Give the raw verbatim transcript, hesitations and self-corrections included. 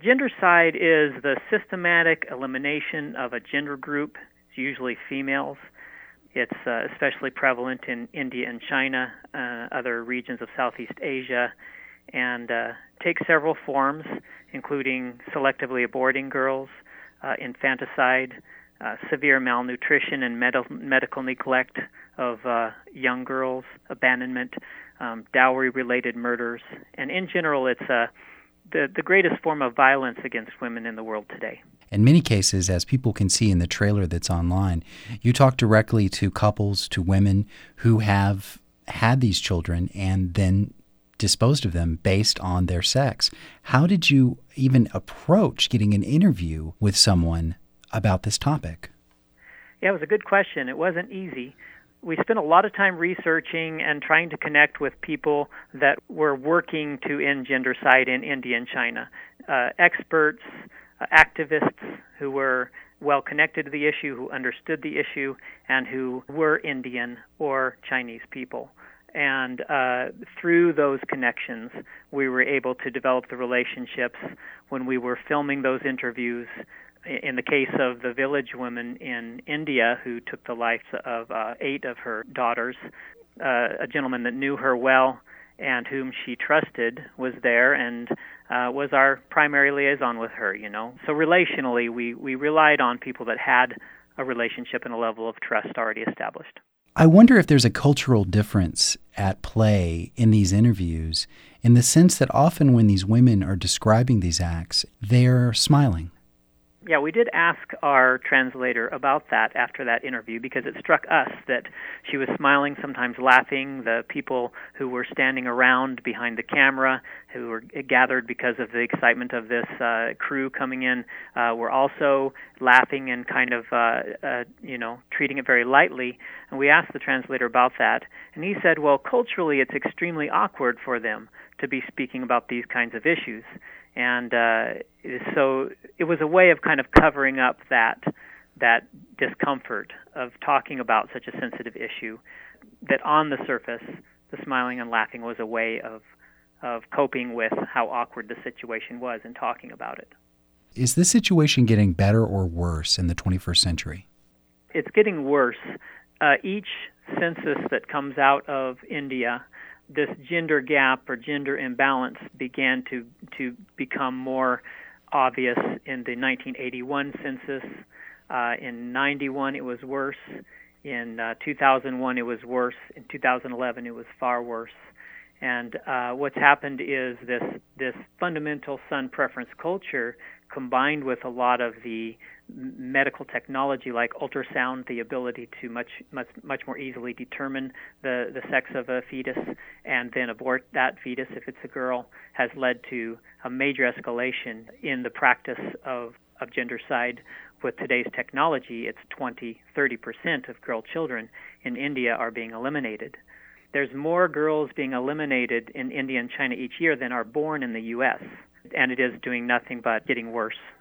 Gendercide is the systematic elimination of a gender group. It's usually females. It's uh, especially prevalent in India and China, uh, other regions of Southeast Asia, and uh, takes several forms, including selectively aborting girls, uh, infanticide, uh, severe malnutrition and med- medical neglect of uh, young girls, abandonment, um, dowry-related murders, and in general, it's uh, the, the greatest form of violence against women in the world today. In many cases, as people can see in the trailer that's online, you talk directly to couples, to women who have had these children and then disposed of them based on their sex. How did you even approach getting an interview with someone about this topic? Yeah, it was a good question. It wasn't easy. We spent a lot of time researching and trying to connect with people that were working to end gendercide in India and China, uh, experts, uh, activists who were well connected to the issue, who understood the issue, and who were Indian or Chinese people. And uh, through those connections, we were able to develop the relationships when we were filming those interviews. In the case of the village woman in India who took the lives of uh, eight of her daughters, uh, a gentleman that knew her well and whom she trusted was there and uh, was our primary liaison with her, you know. So relationally, we, we relied on people that had a relationship and a level of trust already established. I wonder if there's a cultural difference at play in these interviews in the sense that often when these women are describing these acts, they're smiling. Yeah, we did ask our translator about that after that interview because it struck us that she was smiling, sometimes laughing. The people who were standing around behind the camera, who were gathered because of the excitement of this uh, crew coming in, uh, were also laughing and kind of, uh, uh, you know, treating it very lightly. And we asked the translator about that, and he said, well, culturally it's extremely awkward for them to be speaking about these kinds of issues. And uh, so it was a way of kind of covering up that that discomfort of talking about such a sensitive issue, that on the surface, the smiling and laughing was a way of of coping with how awkward the situation was and talking about it. Is this situation getting better or worse in the twenty-first century? It's getting worse. Uh, each census that comes out of India, this gender gap or gender imbalance began to, to become more obvious in the nineteen eighty-one census. Uh, in ninety-one, it was worse. In uh, two thousand one, it was worse. In two thousand eleven, it was far worse. And uh, what's happened is this this fundamental son preference culture, combined with a lot of the medical technology like ultrasound, the ability to much much much more easily determine the, the sex of a fetus and then abort that fetus if it's a girl, has led to a major escalation in the practice of, of gendercide. With today's technology, it's twenty, thirty percent of girl children in India are being eliminated. There's more girls being eliminated in India and China each year than are born in the U S, and it is doing nothing but getting worse.